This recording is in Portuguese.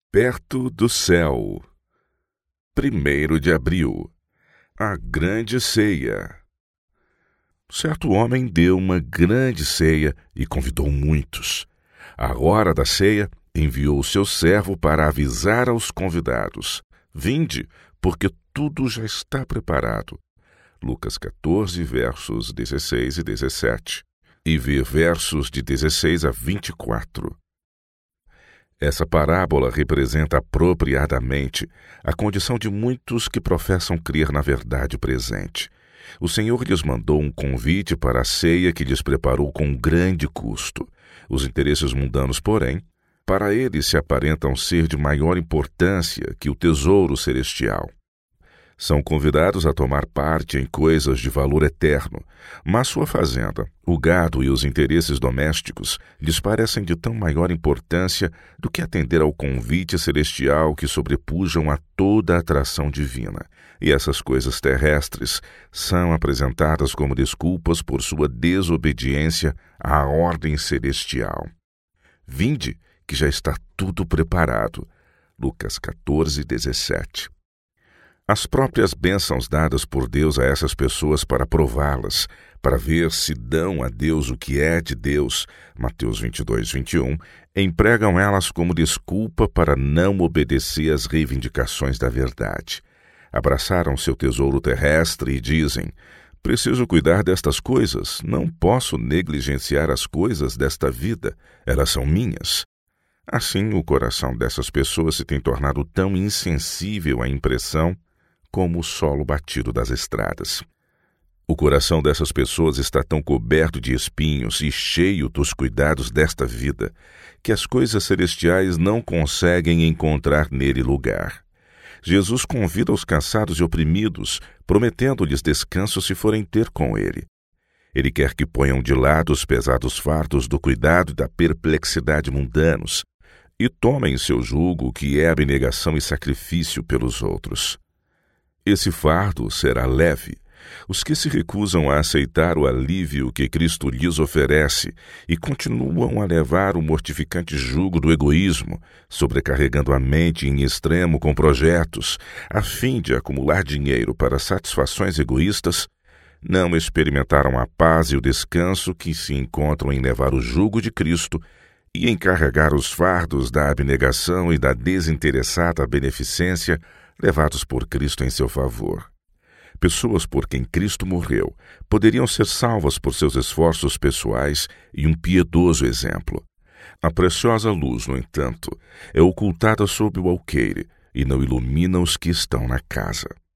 Perto do céu. 1º de abril. A grande ceia. Certo homem deu uma grande ceia e convidou muitos. À hora da ceia, enviou seu servo para avisar aos convidados: Vinde, porque tudo já está preparado. Lucas 14, versos 16 e 17. E ver versos de 16 a 24. Essa parábola representa apropriadamente a condição de muitos que professam crer na verdade presente. O Senhor lhes mandou um convite para a ceia que lhes preparou com grande custo. Os interesses mundanos, porém, para eles se aparentam ser de maior importância que o tesouro celestial. São convidados a tomar parte em coisas de valor eterno, mas sua fazenda, o gado e os interesses domésticos lhes parecem de tão maior importância do que atender ao convite celestial que sobrepujam a toda a atração divina. E essas coisas terrestres são apresentadas como desculpas por sua desobediência à ordem celestial. Vinde, que já está tudo preparado. Lucas 14, 17. As próprias bênçãos dadas por Deus a essas pessoas para prová-las, para ver se dão a Deus o que é de Deus, Mateus 22, 21, empregam elas como desculpa para não obedecer às reivindicações da verdade. Abraçaram seu tesouro terrestre e dizem: preciso cuidar destas coisas, não posso negligenciar as coisas desta vida, elas são minhas. Assim, o coração dessas pessoas se tem tornado tão insensível à impressão como o solo batido das estradas. O coração dessas pessoas está tão coberto de espinhos e cheio dos cuidados desta vida, que as coisas celestiais não conseguem encontrar nele lugar. Jesus convida os cansados e oprimidos, prometendo-lhes descanso se forem ter com ele. Ele quer que ponham de lado os pesados fardos do cuidado e da perplexidade mundanos e tomem seu jugo, que é abnegação e sacrifício pelos outros. Esse fardo será leve. Os que se recusam a aceitar o alívio que Cristo lhes oferece e continuam a levar o mortificante jugo do egoísmo, sobrecarregando a mente em extremo com projetos, a fim de acumular dinheiro para satisfações egoístas, não experimentaram a paz e o descanso que se encontram em levar o jugo de Cristo e em carregar os fardos da abnegação e da desinteressada beneficência levados por Cristo em seu favor. Pessoas por quem Cristo morreu poderiam ser salvas por seus esforços pessoais e um piedoso exemplo. A preciosa luz, no entanto, é ocultada sob o alqueire e não ilumina os que estão na casa.